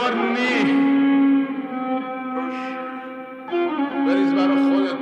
مکارنی بریز برا خودت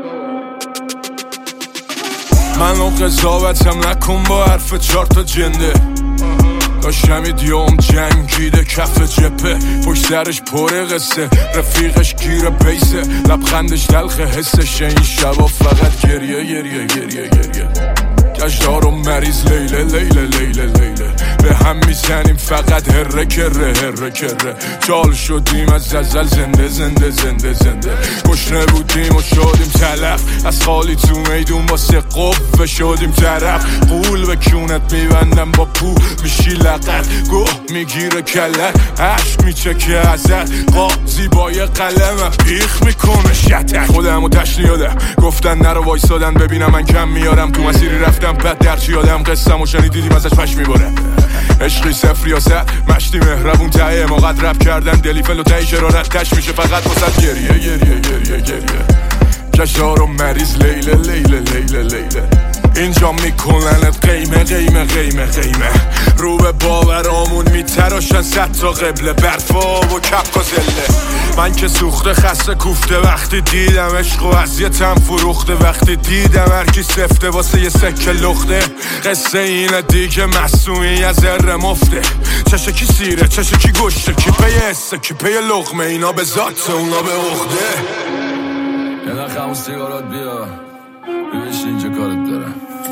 بابا. منو قضاوتم نکن با حرف 4 تا جنده. داشتم ایدیوم جنگیده کف جپه، پشت سرش پره قصه، رفیقش گیره بیسه، لبخندش تلخ حسشه. این شبا فقط گریه گریه گریه گریه، گشتار و مریض لیله لیله لیله لیله، به هم میزنیم فقط هره کره هره کره. جال شدیم از ازل زنده زنده زنده زنده، گشنه بودیم و شدیم تلف، از خالی تو میدون واسه قوه شدیم طرف. قول به کونت میبندم با پو میشی لقت، گوه میگیره کلت، عشق میچکه ازت، قاضی با یه قلم پیخ میکنه شتک. خودمو تشنیادم گفتن نرو وایسادن ببینم من کم میارم، تو مسیری رفتم بعد درچی یادم قصم و شنیدیدیم ازش پش میباره. عشقی صفر یا صد مشتی مهربون تایه ما قد رب کردن دلیفل و تایی شرارت تش میشه فقط واسد گریه گریه گریه گریه. کشار و مریض لیله لیله لیله لیله، اینجا میکننت قیمه قیمه قیمه قیمه. رو به باورامون میتراشن 100 تا قبله، برفا و کپ و زله. من که سوخته خسته کوفته وقتی دیدم عشق و اذیتم فروخته، وقتی دیدم هرکی سفته واسه یه سکه لخته. قصه اینه دیگه مصنوعی از ذره مفته، چشه کی سیره چشه کی گشته، کی پی حسه کی پی لقمه، اینا به ذات اونا به عقده. یه نخ همون سیگارات بیا ببیش اینجا کارت دارم.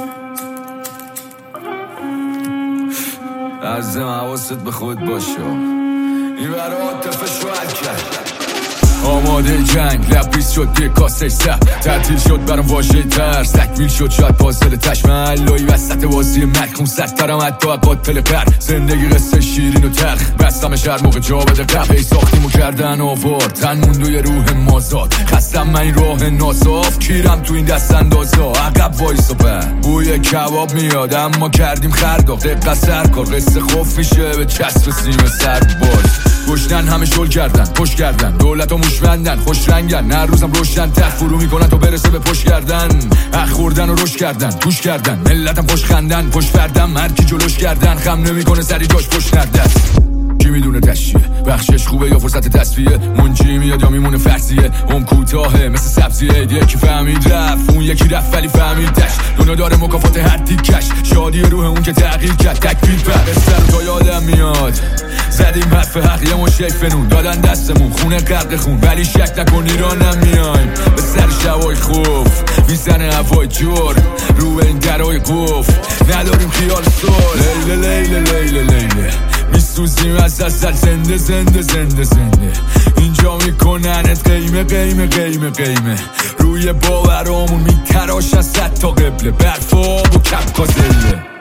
عزیزم حواست به خود باشه، این برای عاطفه شوهر کرد. آماده جنگ لبریز شد یه کاسه سر، تعطیل شد برام واژه ترس، تکمیل شد شاید پازل تشملایی وسط بازی مکمون سخترم حتی قاتل قرد. زندگی قصه شیرین و تلخ، بستمش هر موقع جا بده قهوه ساختیم و کردن آوار، تن موندوی روح مازاد. خستم من این راه ناصاف، کیرم تو این دست اندازا، عقب وایس و بر بوی کباب میاد اما کردیم خرداق. دقیقه سرکار قصه خوف میشه به چسب سیم سرد باز. گشتن همه شل کردن پشت کردن، دولت و موشمندن خوش رنگن، نه روزم روشن تر فرو میکنن تا برسه به پشت کردن. اخ خوردن و روش کردن توش کردن، ملتم خوش خندن پشت فردم هرکی جلوش کردن، خم نمیکنه سری جاش پشت نردست. کی میدونه تشیه بخشش خوبه یا فرصت تصفیه، منجی میاد یا میمونه فرضیه، اون کوتاهه مثل سبزیه. یکی فهمید رفت اون یکی رفت ولی فهمیدش، دنیا داره مکافات هر تیکش، شادی روح اون که تغییر کرد تکبیر پر سر تا یادم میاد. زدیم حرف حق یه مشه فنون دادن دستمون خونه غرق خون، ولی شک نکن ایرانم میایم به سر شبای خوف، میزنه هوای جور رو به این درای قف، نداریم خیال سال لیله لیله لیله لیله، میسوزیم از اصل زنده زنده زنده زنده. اینجا میکننت قیمه قیمه قیمه قیمه، روی باورامون میتراشن 100 تا قبله، برفا و کپ کازله.